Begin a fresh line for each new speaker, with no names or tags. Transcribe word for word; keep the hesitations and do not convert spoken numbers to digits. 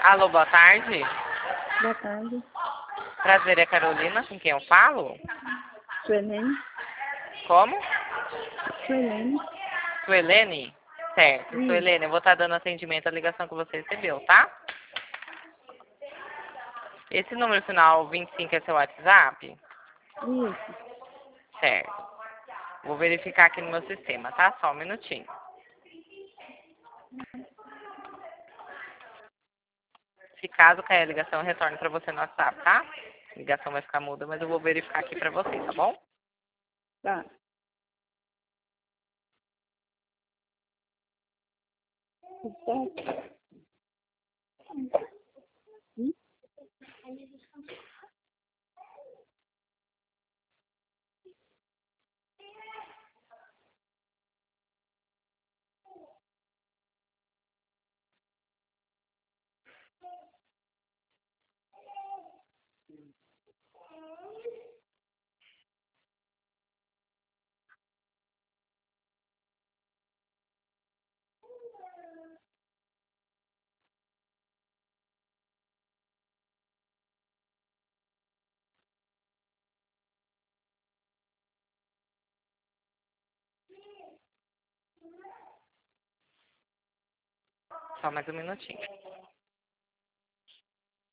Alô, boa tarde.
Boa tarde.
Prazer, é Carolina, com quem eu falo?
Suelene.
Como?
Suelene.
Suelene? Certo.
Isso.
Suelene, eu vou estar dando atendimento à ligação que você recebeu, tá? Esse número final vinte e cinco é seu WhatsApp?
Isso.
Certo. Vou verificar aqui no meu sistema, tá? Só um minutinho. Se caso cair a ligação, eu retorno para você no WhatsApp, tá? A ligação vai ficar muda, mas eu vou verificar aqui para você, tá bom?
Tá. Certo. Hum?
Só mais um minutinho.